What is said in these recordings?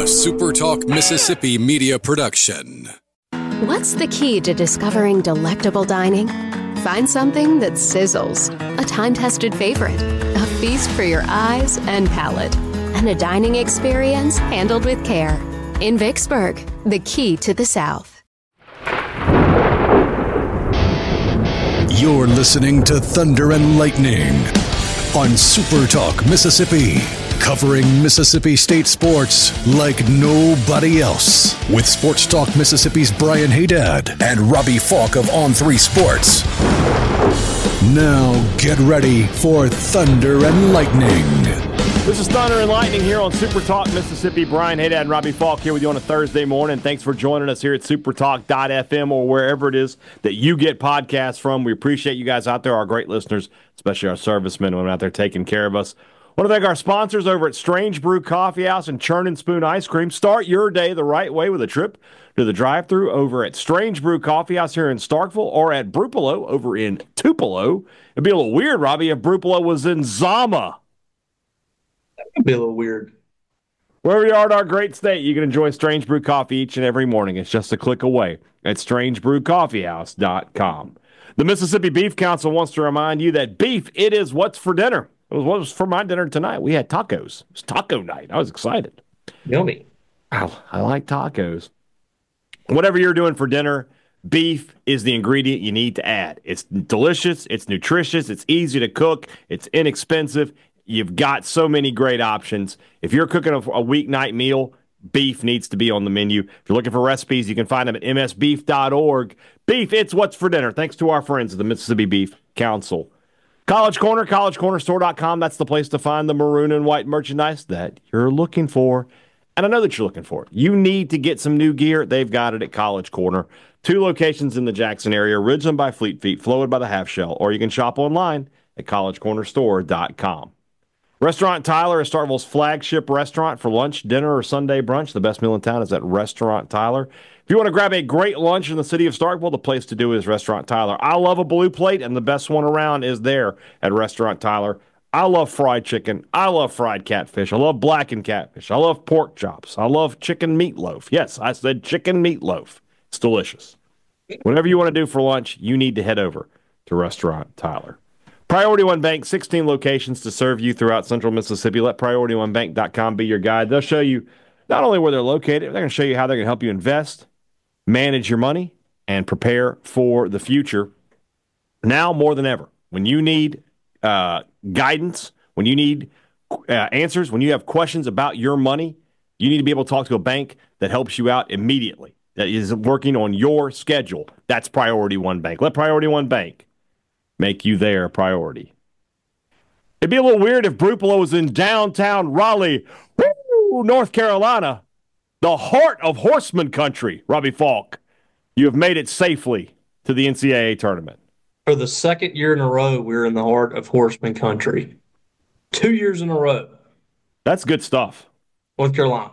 SuperTalk Mississippi media production. What's the key to discovering delectable dining? Find something that sizzles, a time-tested favorite, a feast for your eyes and palate, and a dining experience handled with care. In Vicksburg, the key to the South. You're listening to Thunder and Lightning on SuperTalk Mississippi, covering Mississippi State sports like nobody else. With Sports Talk Mississippi's Brian Haydad and Robbie Falk of On3 Sports. Now get ready for Thunder and Lightning. This is Thunder and Lightning here on SuperTalk Mississippi. Brian Haydad and Robbie Falk here with you on a Thursday morning. Thanks for joining us here at supertalk.fm or wherever it is that you get podcasts from. We appreciate you guys out there, our great listeners, especially our servicemen who are out there taking care of us. I want to thank our sponsors over at Strange Brew Coffee House and Churn and Spoon Ice Cream. Start your day the right way with a trip to the drive-thru over at Strange Brew Coffee House here in Starkville or at Brupolo over in Tupelo. It'd be a little weird, Robbie, if Brupolo was in Zama. Be a little weird. Wherever you are in our great state, you can enjoy Strange Brew Coffee each and every morning. It's just a click away at strangebrewcoffeehouse.com. The Mississippi Beef Council wants to remind you that beef, it is what's for dinner. It was what was for my dinner tonight. We had tacos. It was taco night. I was excited. Yummy. I like tacos. Whatever you're doing for dinner, beef is the ingredient you need to add. It's delicious. It's nutritious. It's easy to cook. It's inexpensive. You've got so many great options. If you're cooking a weeknight meal, beef needs to be on the menu. If you're looking for recipes, you can find them at msbeef.org. Beef, it's what's for dinner. Thanks to our friends at the Mississippi Beef Council. College Corner, collegecornerstore.com. That's the place to find the maroon and white merchandise that you're looking for. And I know that you're looking for it. You need to get some new gear. They've got it at College Corner. 2 locations in the Jackson area, Ridgeland by Fleet Feet, Flowwood by the Half Shell, or you can shop online at collegecornerstore.com. Restaurant Tyler is Starkville's flagship restaurant for lunch, dinner, or Sunday brunch. The best meal in town is at Restaurant Tyler. If you want to grab a great lunch in the city of Starkville, the place to do is Restaurant Tyler. I love a blue plate, and the best one around is there at Restaurant Tyler. I love fried chicken. I love fried catfish. I love blackened catfish. I love pork chops. I love chicken meatloaf. Yes, I said chicken meatloaf. It's delicious. Whatever you want to do for lunch, you need to head over to Restaurant Tyler. Priority One Bank, 16 locations to serve you throughout central Mississippi. Let PriorityOneBank.com be your guide. They'll show you not only where they're located, they're going to show you how they're going to help you invest, manage your money, and prepare for the future. Now more than ever, when you need guidance, when you need answers, when you have questions about your money, you need to be able to talk to a bank that helps you out immediately, that is working on your schedule. That's Priority One Bank. Let Priority One Bank make you their priority. It'd be a little weird if Brupolo was in downtown Raleigh, North Carolina, the heart of horseman country. Robbie Falk, you have made it safely to the NCAA tournament. For the second year in a row, we're in the heart of horseman country. 2 years in a row. That's good stuff. North Carolina.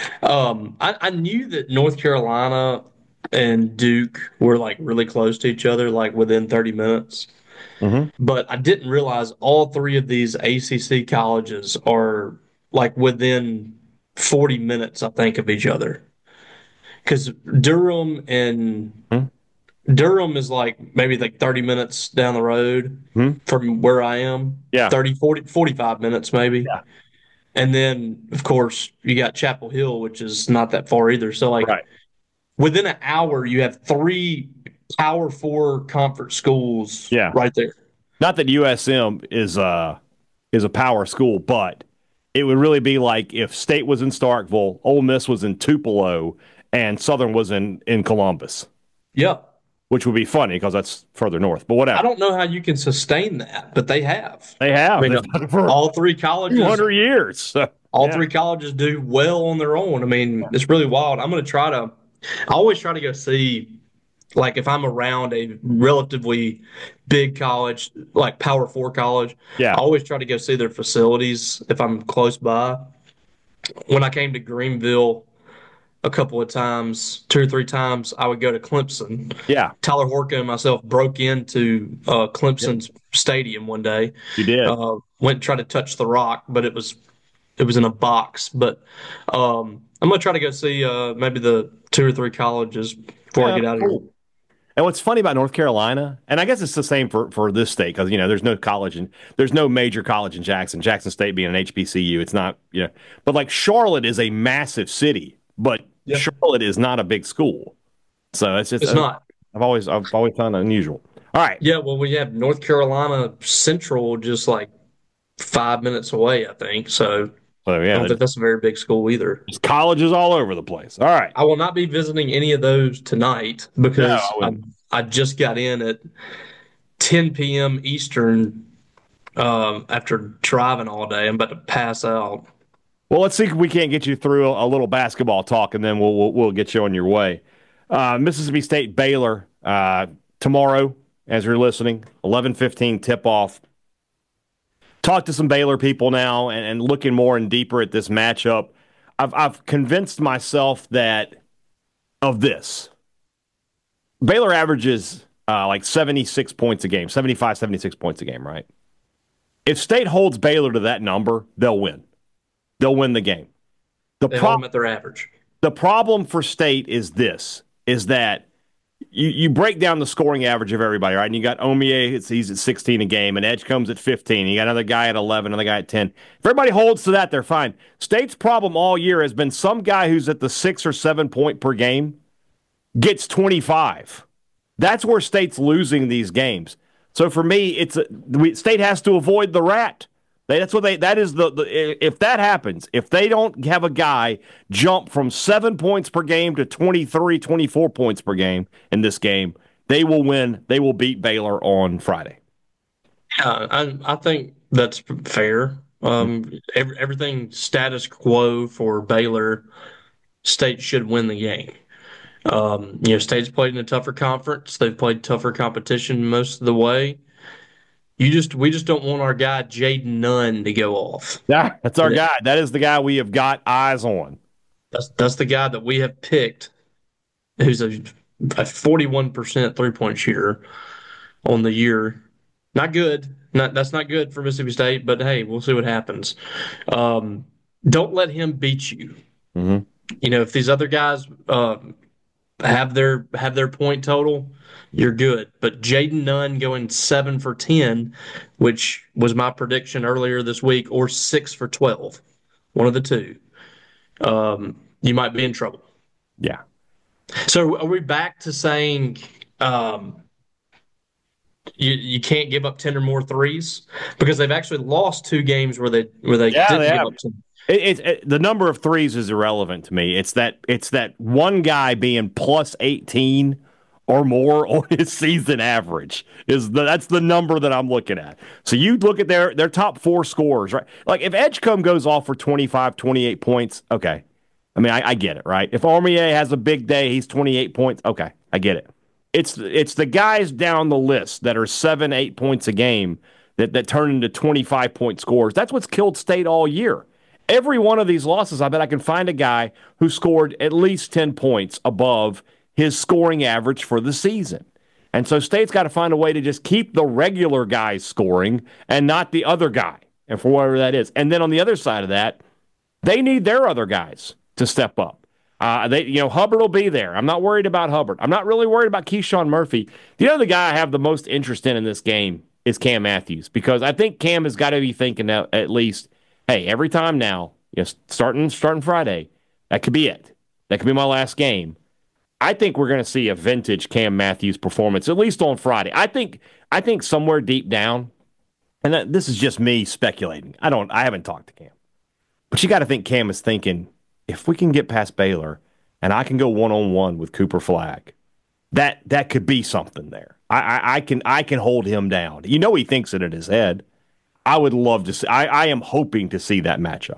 I knew that North Carolina and Duke were like really close to each other, like within 30 minutes. Mm-hmm. But I didn't realize all 3 of these ACC colleges are like within 40 minutes, I think, of each other. Because Durham is like maybe like 30 minutes down the road from where I am. Yeah. 30, 40, 45 minutes maybe. Yeah. And then, of course, you got Chapel Hill, which is not that far either. So, like, within an hour, you have 3 Power 4 conference schools right there. Not that USM is a power school, but it would really be like if State was in Starkville, Ole Miss was in Tupelo, and Southern was in Columbus. Yep. Which would be funny because that's further north, but whatever. I don't know how you can sustain that, but they have. They have. I mean, all 3 colleges. 200 years. All 3 colleges do well on their own. I mean, it's really wild. I always try to go see, like, if I'm around a relatively big college, like Power 4 college, I always try to go see their facilities if I'm close by. When I came to Greenville a couple of times, 2 or 3 times, I would go to Clemson. Yeah. Tyler Horka and myself broke into Clemson's stadium one day. You did. Went and tried to touch the rock, but it was it was in a box. But I'm gonna try to go see maybe the 2 or 3 colleges before I Yeah, get out of here. cool. And what's funny about North Carolina, and I guess it's the same for this state because there's no college and there's no major college in Jackson. Jackson State being an HBCU, it's not But like Charlotte is a massive city, but Yeah, Charlotte is not a big school, so it's just it's not. I've always found it unusual. All right, Yeah, well, we have North Carolina Central just like 5 minutes away, I think. So so I yeah, don't think that's a very big school either. there's colleges all over the place. All right, I will not be visiting any of those tonight no, I because wouldn't. I just got in at 10 p.m. Eastern after driving all day. I'm about to pass out. Well, let's see if we can't get you through a little basketball talk, and then we'll get you on your way. Mississippi State Baylor tomorrow, as you're listening, 11:15 tip off. Talk to some Baylor people now, and looking more and deeper at this matchup. I've convinced myself that of this. Baylor averages like 76 points a game, 75, 76 points a game, right? If State holds Baylor to that number, they'll win. They'll win the game. The They hold problem them at their average. The problem for State is this: is that you break down the scoring average of everybody, right? And you got Omie, he's at 16 a game, and Edgecombe's at 15. You got another guy at 11, another guy at 10. If everybody holds to that, they're fine. State's problem all year has been some guy who's at the 6 or 7 point per game gets 25. That's where State's losing these games. So for me, State has to avoid the rat. That is if that happens, if they don't have a guy jump from 7 points per game to 23, 24 points per game in this game, they will win. They will beat Baylor on Friday. Yeah, I think that's fair. Everything status quo for Baylor. State should win the game. State's played in a tougher conference. They've played tougher competition most of the way. We just don't want our guy Jaden Nunn to go off. Yeah, that's our guy. That is the guy we have got eyes on. That's the guy that we have picked, who's a 41% 3-point shooter on the year. Not good. That's not good for Mississippi State, but hey, we'll see what happens. Don't let him beat you. Mm-hmm. If these other guys have their point total, you're good. But Jaden Nunn going 7 for 10, which was my prediction earlier this week, or 6 for 12, one of the two, you might be in trouble. Yeah. So are we back to saying you can't give up 10 or more threes? Because they've actually lost 2 games where they didn't give up 10. The number of threes is irrelevant to me. It's that one guy being plus 18 or more on his season average that's the number that I'm looking at. So you look at their top 4 scorers, right? Like if Edgecombe goes off for 25, 28 points, okay. I mean, I get it, right? If Armier has a big day, he's 28 points, okay, I get it. It's the guys down the list that are 7, 8 points a game that turn into 25-point scores. That's what's killed State all year. Every one of these losses, I bet I can find a guy who scored at least 10 points above his scoring average for the season. And so State's got to find a way to just keep the regular guys scoring and not the other guy, and for whatever that is. And then on the other side of that, they need their other guys to step up. Hubbard will be there. I'm not worried about Hubbard. I'm not really worried about Keyshawn Murphy. The other guy I have the most interest in this game is Cam Matthews, because I think Cam has got to be thinking at least, hey, every time now, starting Friday, that could be it. That could be my last game. I think we're going to see a vintage Cam Matthews performance, at least on Friday. I think somewhere deep down, and this is just me speculating. I haven't talked to Cam, but you got to think Cam is thinking, if we can get past Baylor and I can go one-on-one with Cooper Flagg, that could be something there. I can hold him down. He thinks it in his head. I would love to see. I am hoping to see that matchup.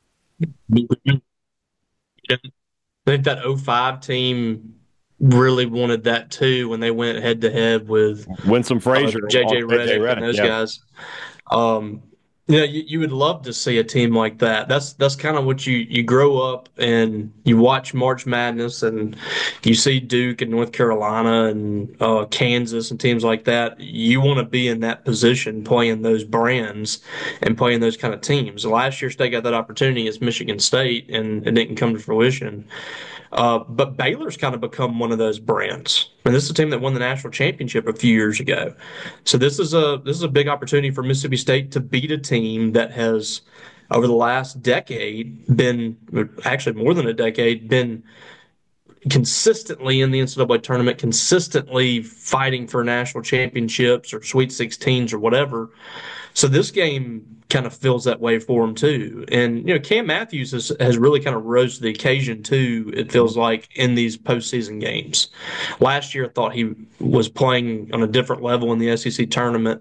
I think that '05 team really wanted that too when they went head to head with Winsome Frazier, JJ Redick and those guys. Yeah, you would love to see a team like that. That's kind of what you grow up and you watch March Madness and you see Duke and North Carolina and Kansas and teams like that. You want to be in that position playing those brands and playing those kind of teams. Last year, State got that opportunity against Michigan State and it didn't come to fruition. But Baylor's kind of become one of those brands. And this is a team that won the national championship a few years ago. So this is a big opportunity for Mississippi State to beat a team that has over the last decade been actually more than a decade been consistently in the NCAA tournament, consistently fighting for national championships or Sweet 16s or whatever. So this game kind of feels that way for him too. And Cam Matthews has really kind of rose to the occasion too. It feels like in these postseason games. Last year, I thought he was playing on a different level in the SEC tournament.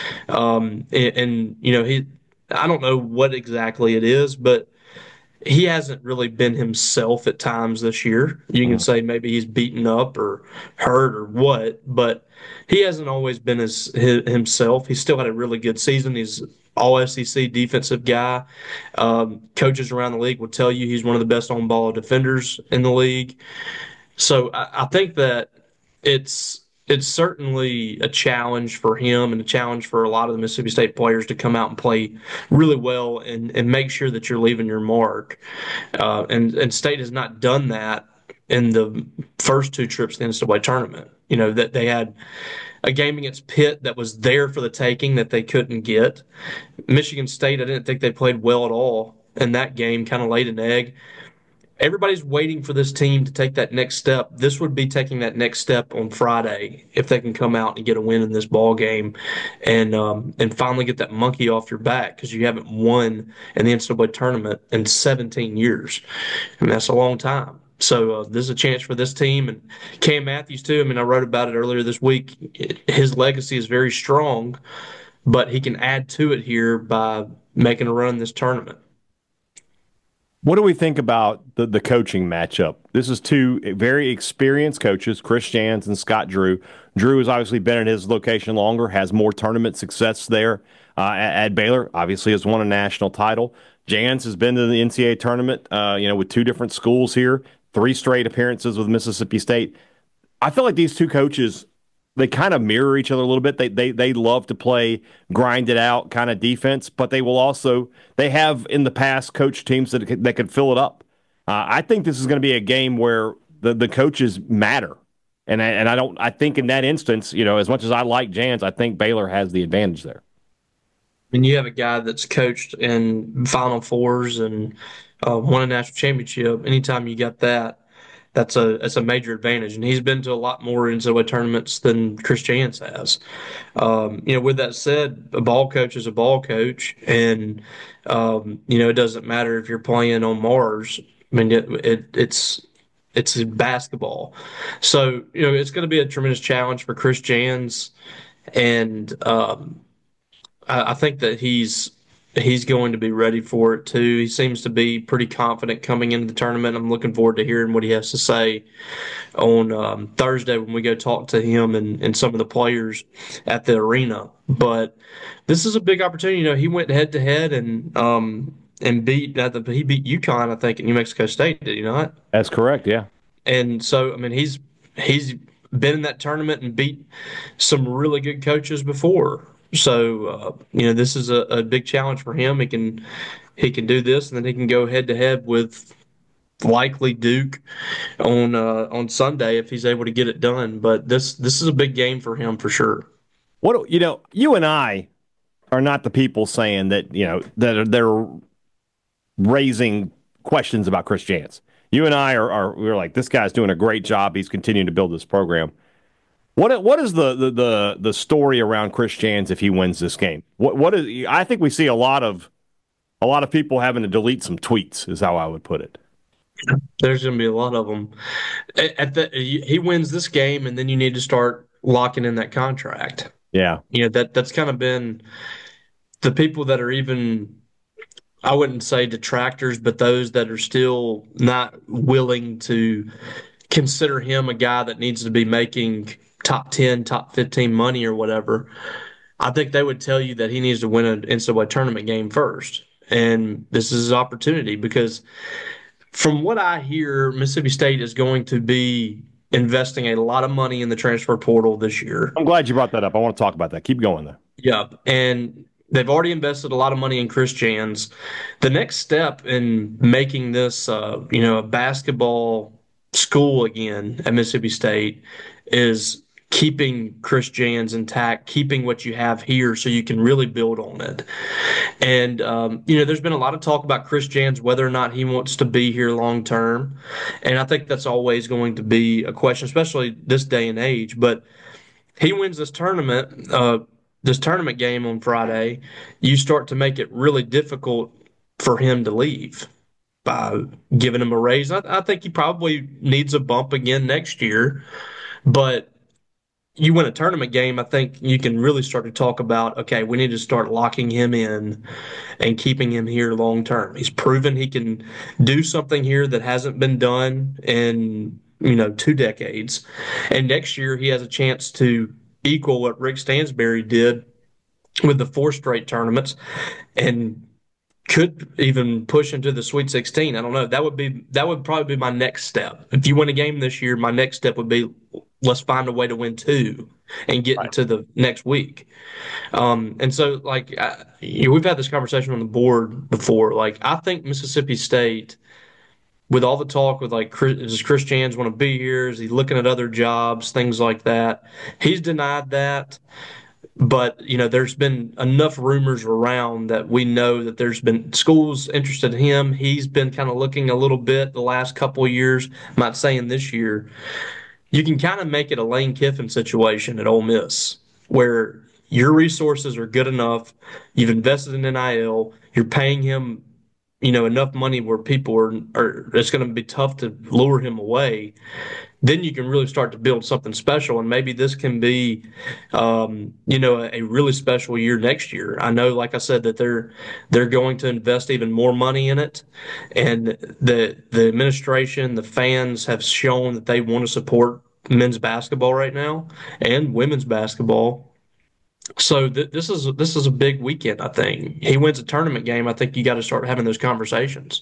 He I don't know what exactly it is, but he hasn't really been himself at times this year. You can say maybe he's beaten up or hurt or what, but he hasn't always been himself. He's still had a really good season. He's all SEC defensive guy. Coaches around the league will tell you he's one of the best on ball defenders in the league. So I think that it's certainly a challenge for him and a challenge for a lot of the Mississippi State players to come out and play really well and make sure that you're leaving your mark. And State has not done that in the first two trips to the NCAA tournament. That they had a game against Pitt that was there for the taking that they couldn't get. Michigan State, I didn't think they played well at all in that game, kind of laid an egg. Everybody's waiting for this team to take that next step. This would be taking that next step on Friday if they can come out and get a win in this ball game, and finally get that monkey off your back because you haven't won in the NCAA tournament in 17 years. I mean, that's a long time. So this is a chance for this team and Cam Matthews too. I mean, I wrote about it earlier this week. His legacy is very strong, but he can add to it here by making a run in this tournament. What do we think about the coaching matchup? This is two very experienced coaches, Chris Jans and Scott Drew. Drew has obviously been at his location longer, has more tournament success there at Baylor. Obviously, has won a national title. Jans has been to the NCAA tournament, with two different schools here, 3 straight appearances with Mississippi State. I feel like these two coaches, they kind of mirror each other a little bit. They love to play grind it out kind of defense, but they have in the past coached teams that could fill it up. I think this is going to be a game where the coaches matter, and I think in that instance, as much as I like Jans, I think Baylor has the advantage there. And you have a guy that's coached in Final Fours and won a national championship. Anytime you got that, that's a major advantage. And he's been to a lot more NCAA tournaments than Chris Jans has. With that said, a ball coach is a ball coach, and it doesn't matter if you're playing on Mars. I mean, it's basketball. So it's going to be a tremendous challenge for Chris Jans, and I think that he's going to be ready for it too. He seems to be pretty confident coming into the tournament. I'm looking forward to hearing what he has to say on Thursday when we go talk to him and some of the players at the arena. But this is a big opportunity. He went head to head and beat he beat UConn, I think, at New Mexico State. Did he not? That's correct. Yeah. And so, I mean, he's been in that tournament and beat some really good coaches before. So, this is a big challenge for him. He can do this, and then he can go head to head with likely Duke on Sunday if he's able to get it done. But this is a big game for him for sure. You and I are not the people saying that that they're raising questions about Chris Jans. You and I we're like, this guy's doing a great job. He's continuing to build this program. What is the story around Chris Jans if he wins this game? What is? I think we see a lot of people having to delete some tweets, is how I would put it. There's going to be a lot of them. He wins this game, and then you need to start locking in that contract. Yeah, that's kind of been the people that are even, I wouldn't say detractors, but those that are still not willing to consider him a guy that needs to be making top 10, top 15 money or whatever. I think they would tell you that he needs to win an NCAA tournament game first. And this is his opportunity because from what I hear, Mississippi State is going to be investing a lot of money in the transfer portal this year. I'm glad you brought that up. I want to talk about that. Keep going, though. Yep. And they've already invested a lot of money in Chris Jans. The next step in making this, a basketball school again at Mississippi State is keeping Chris Jans intact, keeping what you have here so you can really build on it. And, there's been a lot of talk about Chris Jans, whether or not he wants to be here long term. And I think that's always going to be a question, especially this day and age. But he wins this tournament game on Friday, you start to make it really difficult for him to leave by giving him a raise. I think he probably needs a bump again next year, but you win a tournament game, I think you can really start to talk about, okay, we need to start locking him in and keeping him here long term. He's proven he can do something here that hasn't been done in 2 decades. And next year he has a chance to equal what Rick Stansbury did with the 4 straight tournaments and could even push into the Sweet 16. I don't know. That would probably be my next step. If you win a game this year, my next step would be let's find a way to win 2 and get into the next week. And so, we've had this conversation on the board before. I think Mississippi State, with all the talk with does Chris Jans want to be here? Is he looking at other jobs, things like that? He's denied that. But, there's been enough rumors around that we know that there's been schools interested in him. He's been kind of looking a little bit the last couple of years. I'm not saying this year. You can kind of make it a Lane Kiffin situation at Ole Miss where your resources are good enough. You've invested in NIL. You're paying him, enough money where people are it's going to be tough to lure him away. Then you can really start to build something special. And maybe this can be, a really special year next year. I know, like I said, that they're going to invest even more money in it. And the administration, the fans have shown that they want to support men's basketball right now and women's basketball. So this is a big weekend, I think. He wins a tournament game. I think you got to start having those conversations.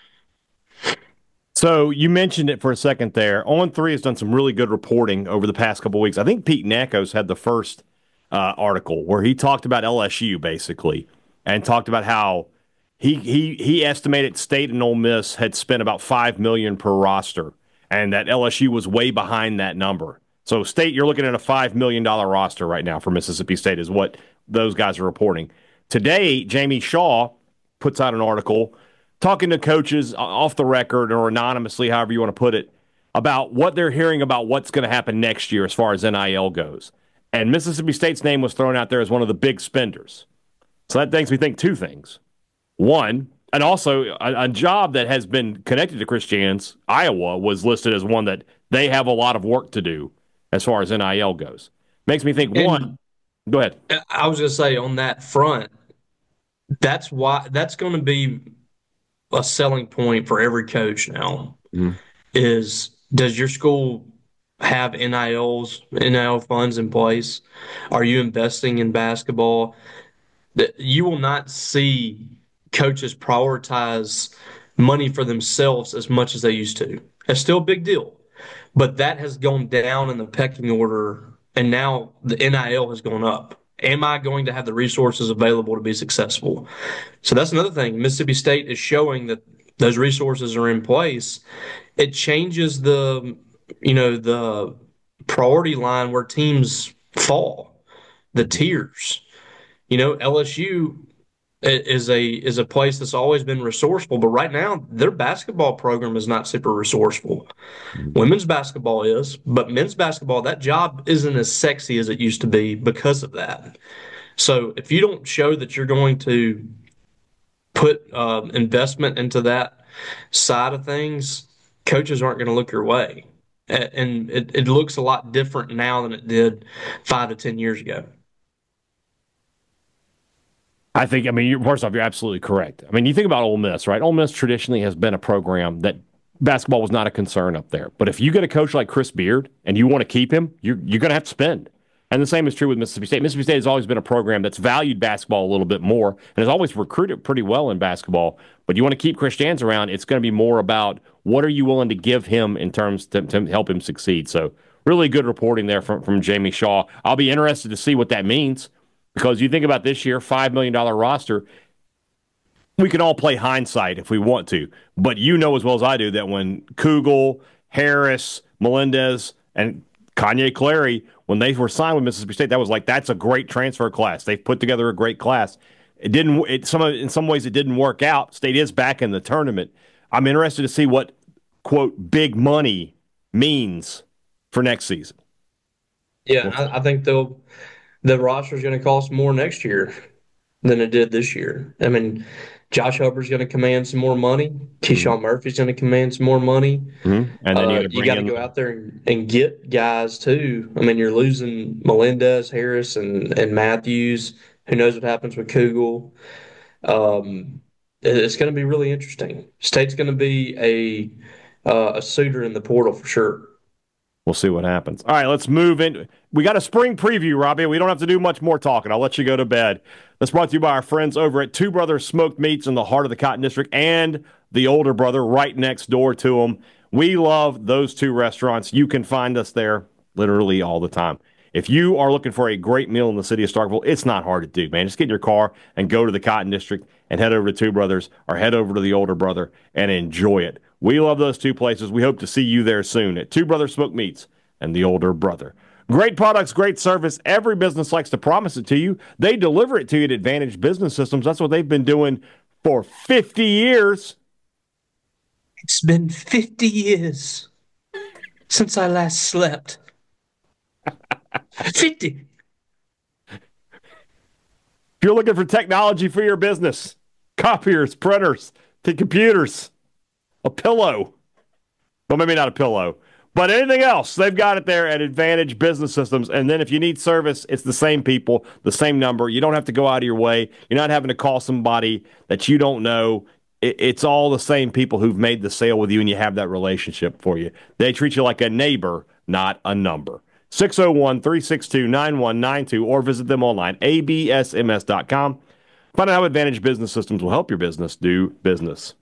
So you mentioned it for a second there. On3 has done some really good reporting over the past couple of weeks. I think Pete Nakos had the first article where he talked about LSU basically and talked about how he estimated State and Ole Miss had spent about $5 million per roster and that LSU was way behind that number. So State, you're looking at a $5 million roster right now for Mississippi State is what those guys are reporting. Today, Jamie Shaw puts out an article talking to coaches off the record or anonymously, however you want to put it, about what they're hearing about what's going to happen next year as far as NIL goes. And Mississippi State's name was thrown out there as one of the big spenders. So that makes me think 2 things. One, and also a job that has been connected to Chris Jans, Iowa, was listed as one that they have a lot of work to do as far as NIL goes. Makes me think, one, go ahead. I was going to say on that front, that's going to be a selling point for every coach now is, does your school have NIL funds in place? Are you investing in basketball? You will not see coaches prioritize money for themselves as much as they used to. It's still a big deal, but that has gone down in the pecking order, and now the NIL has gone up. Am I going to have the resources available to be successful? So that's another thing. Mississippi State is showing that those resources are in place. It changes the priority line where teams fall, the tiers. LSU is a place that's always been resourceful, but right now their basketball program is not super resourceful. Women's basketball is, but men's basketball, that job isn't as sexy as it used to be because of that. So if you don't show that you're going to put investment into that side of things, coaches aren't going to look your way. And it looks a lot different now than it did 5 to 10 years ago. First off, you're absolutely correct. You think about Ole Miss, right? Ole Miss traditionally has been a program that basketball was not a concern up there. But if you get a coach like Chris Beard and you want to keep him, you're going to have to spend. And the same is true with Mississippi State. Mississippi State has always been a program that's valued basketball a little bit more and has always recruited pretty well in basketball. But you want to keep Chris Jans around, it's going to be more about what are you willing to give him in terms to help him succeed. So really good reporting there from Jamie Shaw. I'll be interested to see what that means because you think about this year, $5 million roster. We can all play hindsight if we want to. But you know as well as I do that when Kugel, Harris, Melendez, and Kanye Clary, when they were signed with Mississippi State, that was like, that's a great transfer class. They've put together a great class. It didn't. In some ways, it didn't work out. State is back in the tournament. I'm interested to see what, quote, big money means for next season. Yeah, I think the roster is going to cost more next year than it did this year. I mean, Josh Hubbard's going to command some more money. Keyshawn Murphy's going to command some more money. Mm-hmm. And then you got to go out there and get guys too. I mean, you're losing Melendez, Harris, and Matthews. Who knows what happens with Kugel? It's going to be really interesting. State's going to be a suitor in the portal for sure. We'll see what happens. All right, let's move in. We got a spring preview, Robbie. We don't have to do much more talking. I'll let you go to bed. That's brought to you by our friends over at Two Brothers Smoked Meats in the heart of the Cotton District and the Older Brother right next door to them. We love those two restaurants. You can find us there literally all the time. If you are looking for a great meal in the city of Starkville, it's not hard to do, man. Just get in your car and go to the Cotton District and head over to Two Brothers or head over to the Older Brother and enjoy it. We love those two places. We hope to see you there soon at Two Brothers Smoked Meats and the Older Brother. Great products, great service. Every business likes to promise it to you. They deliver it to you at Advantage Business Systems. That's what they've been doing for 50 years. It's been 50 years since I last slept. 50. If you're looking for technology for your business, copiers, printers, to computers, a pillow. Well, maybe not a pillow, but anything else, they've got it there at Advantage Business Systems. And then if you need service, it's the same people, the same number. You don't have to go out of your way. You're not having to call somebody that you don't know. It's all the same people who've made the sale with you, and you have that relationship for you. They treat you like a neighbor, not a number. 601-362-9192 or visit them online, absms.com. Find out how Advantage Business Systems will help your business do business.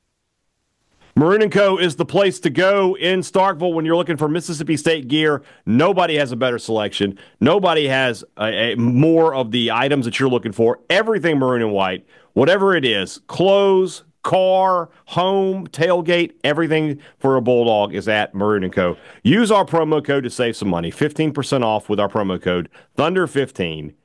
Maroon & Co. is the place to go in Starkville when you're looking for Mississippi State gear. Nobody has a better selection. Nobody has more of the items that you're looking for. Everything maroon and white, whatever it is, clothes, car, home, tailgate, everything for a Bulldog is at Maroon & Co. Use our promo code to save some money. 15% off with our promo code Thunder15.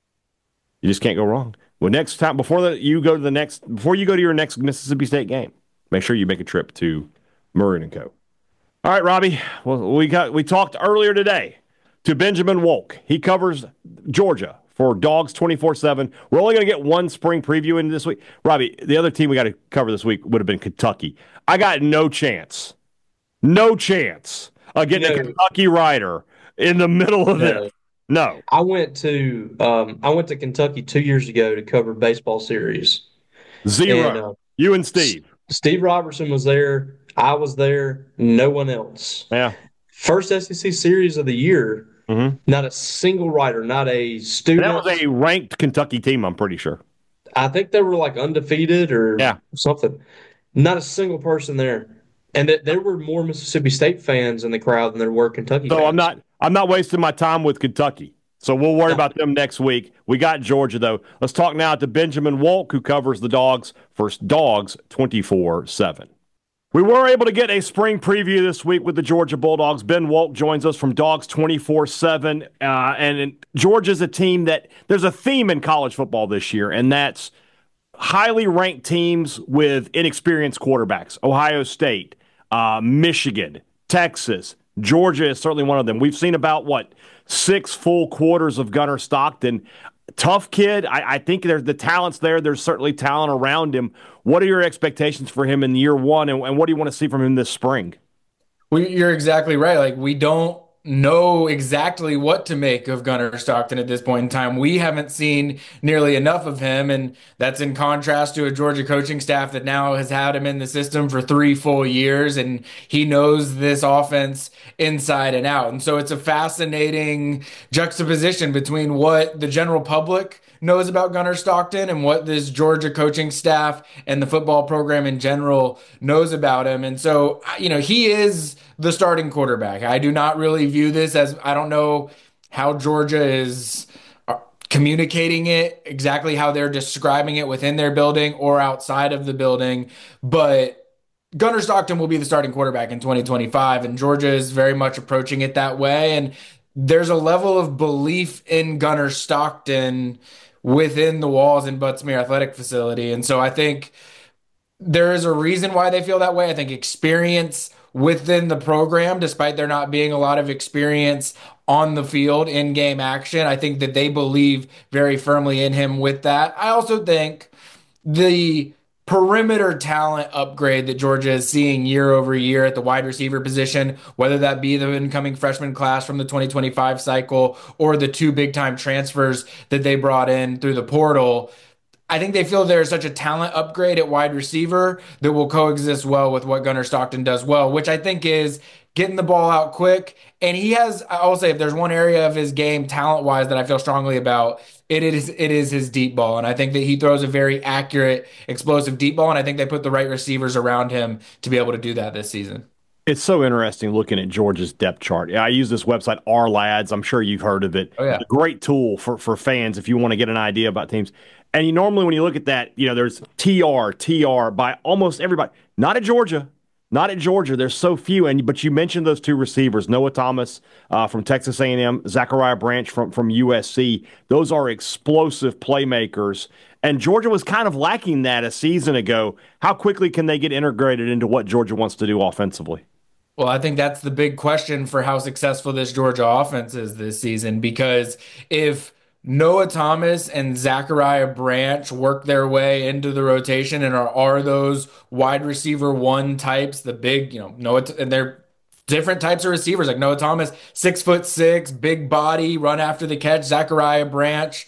You just can't go wrong. Well, next time before you go to your next Mississippi State game, make sure you make a trip to Maroon & Co. All right, Robbie. Well, we talked earlier today to Benjamin Wolk. He covers Georgia for Dogs 24/7. We're only going to get one spring preview into this week. Robbie, the other team we got to cover this week would have been Kentucky. I got no chance of getting a Kentucky writer in the middle of this. No. I went to Kentucky 2 years ago to cover baseball series. Zero. And, you and Steve. Steve Robertson was there. I was there. No one else. Yeah. First SEC series of the year. Mm-hmm. Not a single writer, not a student. And that was a ranked Kentucky team, I'm pretty sure. I think they were like undefeated or something. Not a single person there. And there were more Mississippi State fans in the crowd than there were Kentucky fans. So I'm not wasting my time with Kentucky. So we'll worry about them next week. We got Georgia, though. Let's talk now to Benjamin Wolk, who covers the Dogs for Dogs 24/7. We were able to get a spring preview this week with the Georgia Bulldogs. Ben Wolk joins us from Dogs 24/7. And Georgia's a team that there's a theme in college football this year, and that's highly ranked teams with inexperienced quarterbacks. Ohio State, Michigan, Texas. Georgia is certainly one of them. We've seen about, 6 full quarters of Gunnar Stockton. Tough kid. I think there's the talent's there. There's certainly talent around him. What are your expectations for him in year one, and what do you want to see from him this spring? Well, you're exactly right. Like, we don't know exactly what to make of Gunnar Stockton at this point in time. We haven't seen nearly enough of him, and that's in contrast to a Georgia coaching staff that now has had him in the system for 3 full years, and he knows this offense inside and out. And so it's a fascinating juxtaposition between what the general public knows about Gunnar Stockton and what this Georgia coaching staff and the football program in general knows about him. And so, he is the starting quarterback. I do not really view this as, I don't know how Georgia is communicating it, exactly how they're describing it within their building or outside of the building, but Gunnar Stockton will be the starting quarterback in 2025, and Georgia is very much approaching it that way. And there's a level of belief in Gunnar Stockton within the walls in Butts-Mehre Athletic Facility. And so I think there is a reason why they feel that way. I think experience within the program, despite there not being a lot of experience on the field in game action, I think that they believe very firmly in him with that. I also think the perimeter talent upgrade that Georgia is seeing year over year at the wide receiver position, whether that be the incoming freshman class from the 2025 cycle or the two big time transfers that they brought in through the portal, I think they feel there's such a talent upgrade at wide receiver that will coexist well with what Gunnar Stockton does well, which I think is getting the ball out quick. And he has, I will say, if there's one area of his game talent wise that I feel strongly about, it is his deep ball. And I think that he throws a very accurate, explosive deep ball. And I think they put the right receivers around him to be able to do that this season. It's so interesting looking at Georgia's depth chart. I use this website, R Lads. I'm sure you've heard of it. Oh, yeah. It's a great tool for fans if you want to get an idea about teams. And normally when you look at that, there's TR by almost everybody. Not at Georgia. Not at Georgia. There's so few. But you mentioned those two receivers, Noah Thomas from Texas A&M, Zachariah Branch from USC. Those are explosive playmakers. And Georgia was kind of lacking that a season ago. How quickly can they get integrated into what Georgia wants to do offensively? Well, I think that's the big question for how successful this Georgia offense is this season, because if Noah Thomas and Zachariah Branch work their way into the rotation and are those wide receiver one types, the big, Noah, and they're different types of receivers. Like Noah Thomas, 6'6", big body, run after the catch. Zachariah Branch,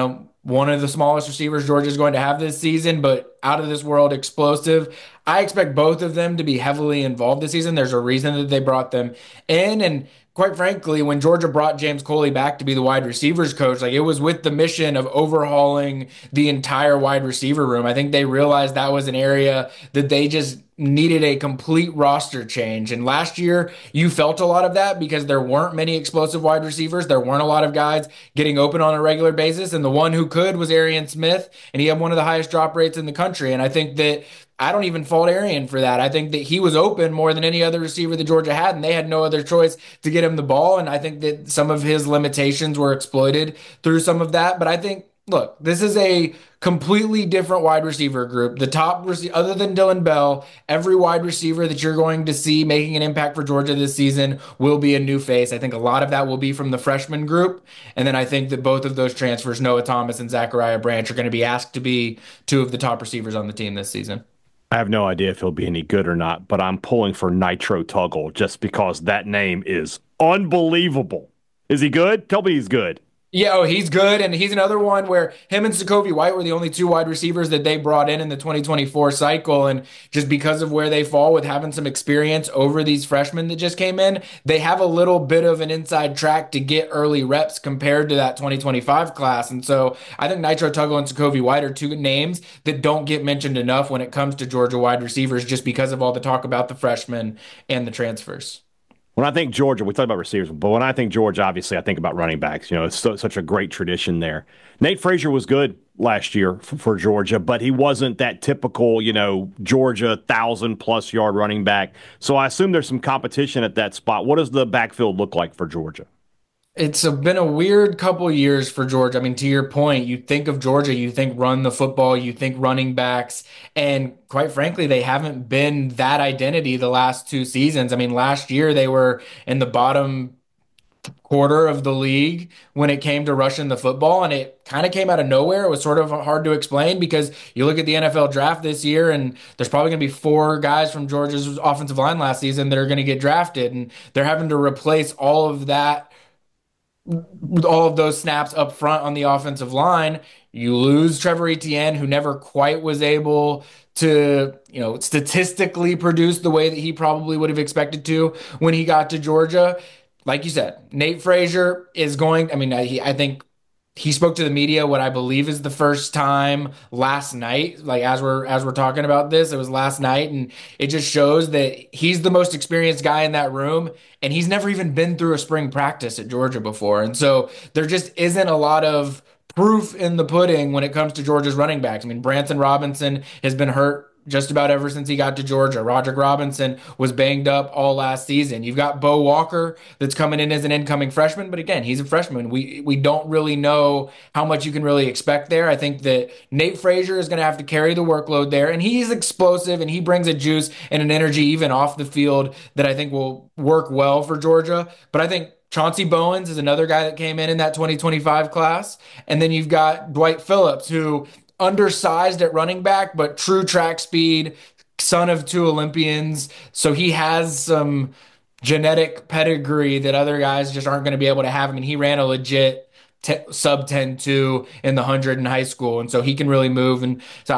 one of the smallest receivers Georgia's going to have this season, but out of this world explosive. I expect both of them to be heavily involved this season. There's a reason that they brought them in. And quite frankly, when Georgia brought James Coley back to be the wide receivers coach, it was with the mission of overhauling the entire wide receiver room. I think they realized that was an area that they just needed a complete roster change. And last year, you felt a lot of that because there weren't many explosive wide receivers. There weren't a lot of guys getting open on a regular basis. And the one who could was Arian Smith, and he had one of the highest drop rates in the country. And I think that I don't even fault Arian for that. I think that he was open more than any other receiver that Georgia had, and they had no other choice to get him the ball. And I think that some of his limitations were exploited through some of that. But I think, look, this is a completely different wide receiver group. The top other than Dylan Bell, every wide receiver that you're going to see making an impact for Georgia this season will be a new face. I think a lot of that will be from the freshman group. And then I think that both of those transfers, Noah Thomas and Zachariah Branch, are going to be asked to be two of the top receivers on the team this season. I have no idea if he'll be any good or not, but I'm pulling for Nitro Tuggle just because that name is unbelievable. Is he good? Tell me he's good. Yeah, he's good, and he's another one where him and Sokovie White were the only two wide receivers that they brought in the 2024 cycle, and just because of where they fall with having some experience over these freshmen that just came in, they have a little bit of an inside track to get early reps compared to that 2025 class. And so I think Nitro Tuggle and Sokovie White are two names that don't get mentioned enough when it comes to Georgia wide receivers just because of all the talk about the freshmen and the transfers. When I think Georgia, we talk about receivers, but when I think Georgia, obviously I think about running backs. It's such a great tradition there. Nate Frazier was good last year for Georgia, but he wasn't that typical, Georgia 1,000+ yard running back. So I assume there's some competition at that spot. What does the backfield look like for Georgia? It's been a weird couple years for Georgia. I mean, to your point, you think of Georgia, you think run the football, you think running backs, and quite frankly, they haven't been that identity the last two seasons. I mean, last year they were in the bottom quarter of the league when it came to rushing the football, and it kind of came out of nowhere. It was sort of hard to explain because you look at the NFL draft this year, and there's probably going to be 4 guys from Georgia's offensive line last season that are going to get drafted, and they're having to replace all of those snaps up front on the offensive line. You lose Trevor Etienne, who never quite was able to, statistically produce the way that he probably would have expected to when he got to Georgia. Like you said, Nate Frazier is going. I mean, I think he spoke to the media what I believe is the first time last night. Like as we're talking about this, it was last night, and it just shows that he's the most experienced guy in that room, and he's never even been through a spring practice at Georgia before. And so there just isn't a lot of proof in the pudding when it comes to Georgia's running backs. I mean, Branson Robinson has been hurt just about ever since he got to Georgia. Roderick Robinson was banged up all last season. You've got Bo Walker that's coming in as an incoming freshman, but again, he's a freshman. We don't really know how much you can really expect there. I think that Nate Frazier is going to have to carry the workload there, and he's explosive and he brings a juice and an energy even off the field that I think will work well for Georgia. But I think Chauncey Bowens is another guy that came in that 2025 class. And then you've got Dwight Phillips, who undersized at running back, but true track speed, son of 2 Olympians. So he has some genetic pedigree that other guys just aren't going to be able to have. I mean, he ran a legit sub 10-2 in the 100 in high school. And so he can really move. And so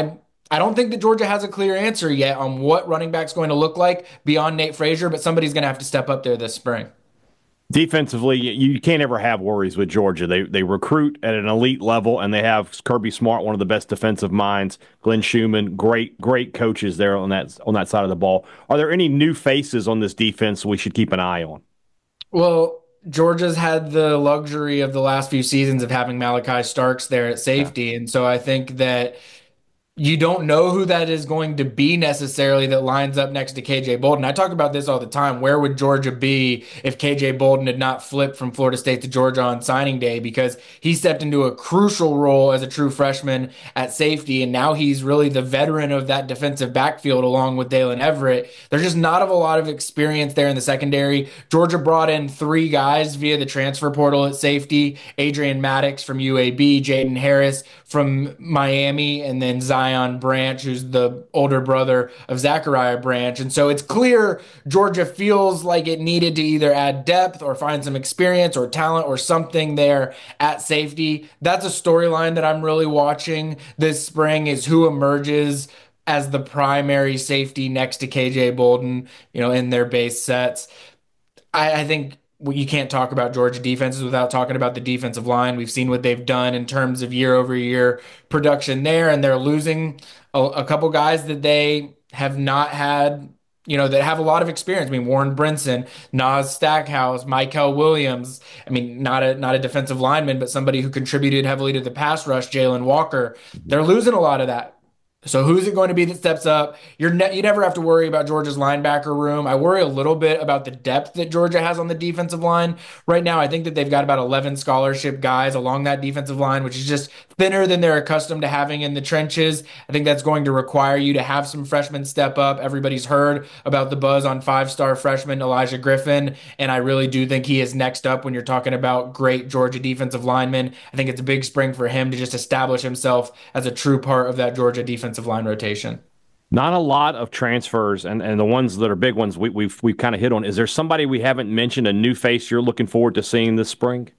I don't think that Georgia has a clear answer yet on what running back's going to look like beyond Nate Frazier, but somebody's going to have to step up there this spring. Defensively, you can't ever have worries with Georgia. They recruit at an elite level, and they have Kirby Smart, one of the best defensive minds. Glenn Schumann, great coaches there on that side of the ball. Are there any new faces on this defense we should keep an eye on? Well, Georgia's had the luxury of the last few seasons of having Malachi Starks there at safety, and so I think that you don't know who that is going to be necessarily that lines up next to KJ Bolden. I talk about this all the time. Where would Georgia be if KJ Bolden had not flipped from Florida State to Georgia on signing day? Because he stepped into a crucial role as a true freshman at safety, and now he's really the veteran of that defensive backfield along with Dalen Everett. There's just not a lot of experience there in the secondary. Georgia brought in 3 guys via the transfer portal at safety: Adrian Maddox from UAB, Jaden Harris from Miami, and then Zion Branch, who's the older brother of Zachariah Branch. And so it's clear Georgia feels like it needed to either add depth or find some experience or talent or something there at safety. That's a storyline that I'm really watching this spring, is who emerges as the primary safety next to KJ Bolden, in their base sets. I think you can't talk about Georgia defenses without talking about the defensive line. We've seen what they've done in terms of year-over-year production there, and they're losing a couple guys that they have not had, that have a lot of experience. I mean, Warren Brinson, Nas Stackhouse, Michael Williams. I mean, not a defensive lineman, but somebody who contributed heavily to the pass rush, Jalen Walker. They're losing a lot of that. So who's it going to be that steps up? You never have to worry about Georgia's linebacker room. I worry a little bit about the depth that Georgia has on the defensive line right now. I think that they've got about 11 scholarship guys along that defensive line, which is just thinner than they're accustomed to having in the trenches. I think that's going to require you to have some freshmen step up. Everybody's heard about the buzz on 5-star freshman Elijah Griffin, and I really do think he is next up when you're talking about great Georgia defensive linemen. I think it's a big spring for him to just establish himself as a true part of that Georgia defensive line rotation. Not a lot of transfers, and the ones that are big ones we've kind of hit on. Is there somebody we haven't mentioned, a new face you're looking forward to seeing this spring?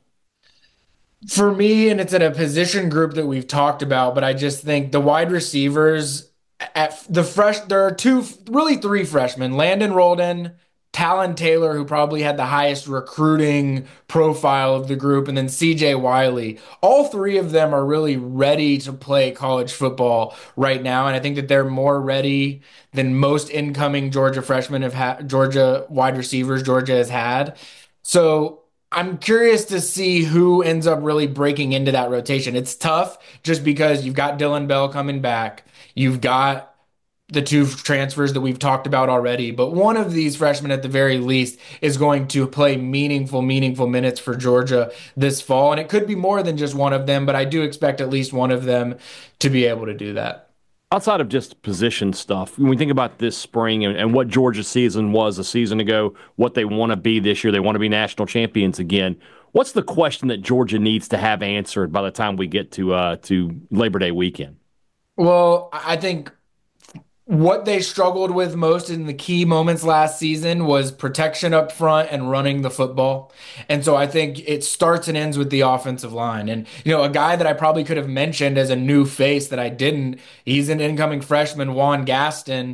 For me, and it's in a position group that we've talked about, but I just think the wide receivers there are 3 freshmen: Landon Roldan, Talon Taylor, who probably had the highest recruiting profile of the group, and then CJ Wiley. All 3 of them are really ready to play college football right now, and I think that they're more ready than most incoming Georgia freshmen Georgia wide receivers Georgia has had. So I'm curious to see who ends up really breaking into that rotation. It's tough just because you've got Dylan Bell coming back. You've got the 2 transfers that we've talked about already, but one of these freshmen at the very least is going to play meaningful minutes for Georgia this fall. And it could be more than just one of them, but I do expect at least one of them to be able to do that. Outside of just position stuff, when we think about this spring and what Georgia's season was a season ago, what they want to be this year, they want to be national champions again. What's the question that Georgia needs to have answered by the time we get to Labor Day weekend? Well, I think what they struggled with most in the key moments last season was protection up front and running the football. And so I think it starts and ends with the offensive line. And, a guy that I probably could have mentioned as a new face that I didn't, he's an incoming freshman, Juan Gaston.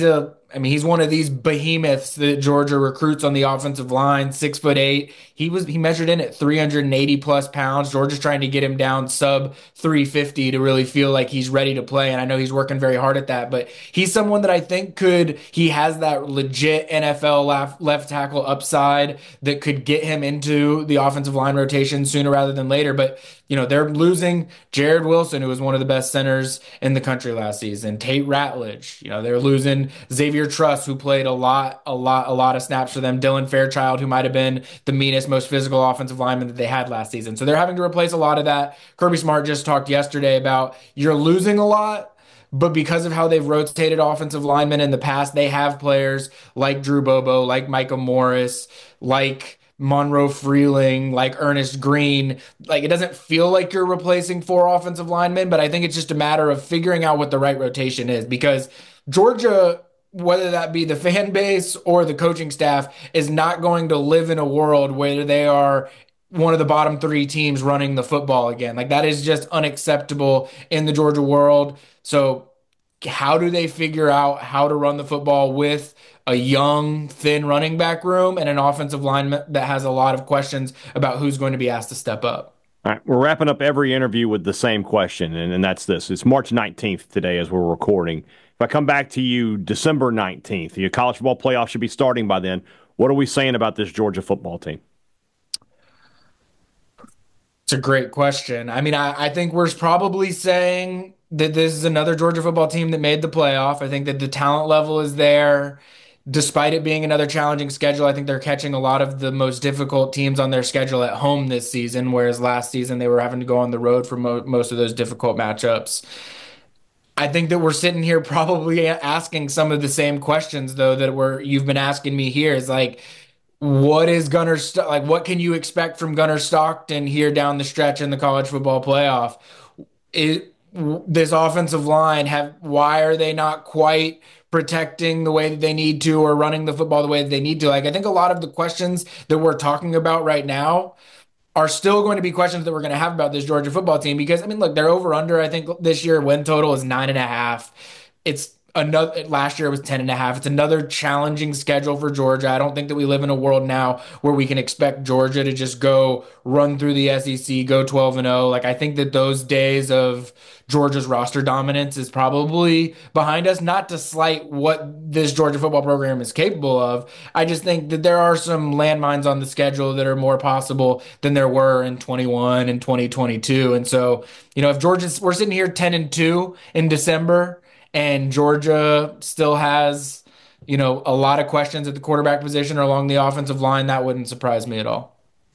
He's one of these behemoths that Georgia recruits on the offensive line, 6'8". He measured in at 380 plus pounds. Georgia's trying to get him down sub 350 to really feel like he's ready to play. And I know he's working very hard at that, but he's someone that I think he has that legit NFL left tackle upside that could get him into the offensive line rotation sooner rather than later. But they're losing Jared Wilson, who was one of the best centers in the country last season. Tate Ratledge. They're losing Xavier Truss, who played a lot of snaps for them. Dylan Fairchild, who might have been the meanest, most physical offensive lineman that they had last season. So they're having to replace a lot of that. Kirby Smart just talked yesterday about you're losing a lot, but because of how they've rotated offensive linemen in the past, they have players like Drew Bobo, like Micah Morris, like Monroe Freeling, like Ernest Green. Like, it doesn't feel like you're replacing 4 offensive linemen, but I think it's just a matter of figuring out what the right rotation is, because Georgia, whether that be the fan base or the coaching staff, is not going to live in a world where they are one of the bottom 3 teams running the football again. Like, that is just unacceptable in the Georgia world. So how do they figure out how to run the football with a young, thin running back room and an offensive line that has a lot of questions about who's going to be asked to step up? All right, we're wrapping up every interview with the same question, and that's this. It's March 19th today as we're recording. If I come back to you December 19th, your college football playoff should be starting by then. What are we saying about this Georgia football team? It's a great question. I think we're probably saying that this is another Georgia football team that made the playoff. I think that the talent level is there. Despite it being another challenging schedule, I think they're catching a lot of the most difficult teams on their schedule at home this season, whereas last season they were having to go on the road for most of those difficult matchups. I think that we're sitting here probably asking some of the same questions, though, that you've been asking me here. Is like, what is what can you expect from Gunnar Stockton here down the stretch in the college football playoff? This offensive line, why are they not quite protecting the way that they need to or running the football the way that they need to? Like, I think a lot of the questions that we're talking about right now are still going to be questions that we're going to have about this Georgia football team, because look, they're over under, I think this year win total is 9.5. It's another, last year it was 10.5. It's another challenging schedule for Georgia. I don't think that we live in a world now where we can expect Georgia to just go run through the SEC, go 12-0. Like, I think that those days of Georgia's roster dominance is probably behind us. Not to slight what this Georgia football program is capable of. I just think that there are some landmines on the schedule that are more possible than there were in 21 and 2022. And so, if we're sitting here 10-2 in December, and Georgia still has, a lot of questions at the quarterback position or along the offensive line, that wouldn't surprise me at all.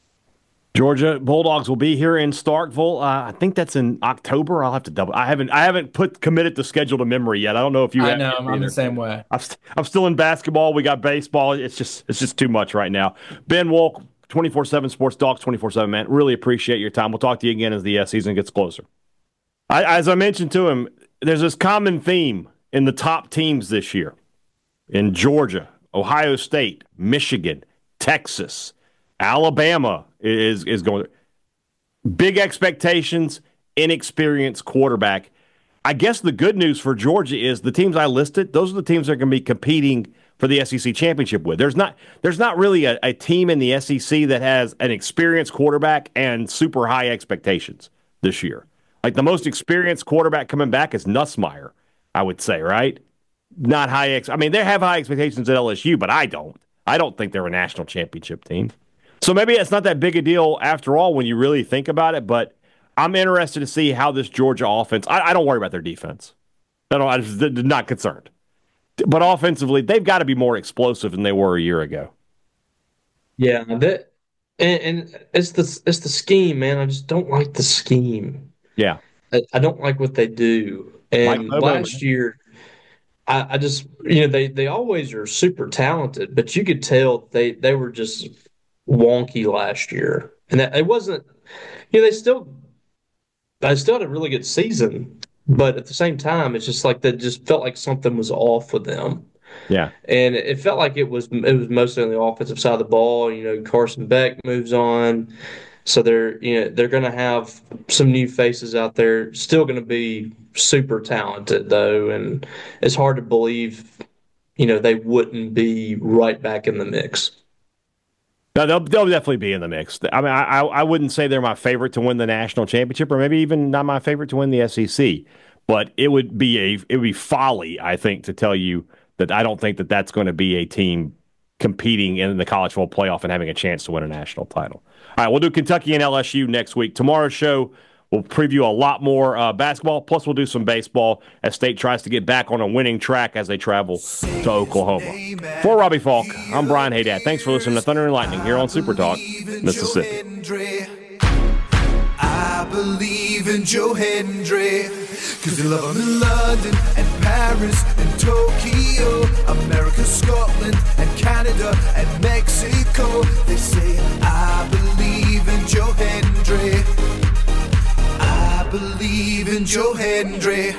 Georgia Bulldogs will be here in Starkville. I think that's in October. I'll have to double. I haven't committed the schedule to memory yet. I don't know if you. I know I'm the same way. I'm still in basketball. We got baseball. It's just too much right now. Ben Wolk, 24/7 Sports Dogs, 24/7 man. Really appreciate your time. We'll talk to you again as the season gets closer. As I mentioned to him, there's this common theme in the top teams this year. In Georgia, Ohio State, Michigan, Texas, Alabama is going. Big expectations, inexperienced quarterback. I guess the good news for Georgia is the teams I listed, those are the teams that are going to be competing for the SEC championship with. There's not really a team in the SEC that has an experienced quarterback and super high expectations this year. Like, the most experienced quarterback coming back is Nussmeier, I would say, right? Not high they have high expectations at LSU, but I don't. I don't think they're a national championship team. So maybe it's not that big a deal after all when you really think about it, but I'm interested to see how this Georgia offense, I don't worry about their defense. I'm not concerned. But offensively, they've got to be more explosive than they were a year ago. Yeah, and it's the scheme, man. I just don't like the scheme. Yeah. I don't like what they do. And last year, I just, they always are super talented, but you could tell they were just wonky last year. And that it wasn't, they still had a really good season, but at the same time, it's just like that just felt like something was off with them. Yeah. And it felt like it was mostly on the offensive side of the ball. Carson Beck moves on. So they're going to have some new faces out there. Still going to be super talented though, and it's hard to believe, they wouldn't be right back in the mix. No, they'll definitely be in the mix. I mean, I wouldn't say they're my favorite to win the national championship, or maybe even not my favorite to win the SEC. But it would be folly, I think, to tell you that I don't think that that's going to be a team competing in the college football playoff and having a chance to win a national title. All right, we'll do Kentucky and LSU next week. Tomorrow's show, we'll preview a lot more basketball, plus we'll do some baseball as State tries to get back on a winning track as they travel to Oklahoma. For Robbie Falk, I'm Brian Haydad. Thanks for listening to Thunder and Lightning here on Super Talk, Mississippi. I believe in Joe Hendry, 'cause they love him in London and Paris and Tokyo, America, Scotland and Canada and Mexico. They say, I believe in Joe Hendry. I believe in Joe Hendry.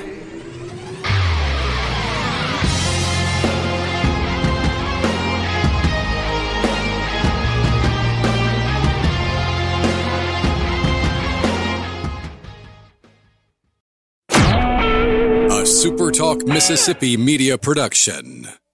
A SuperTalk Mississippi media production.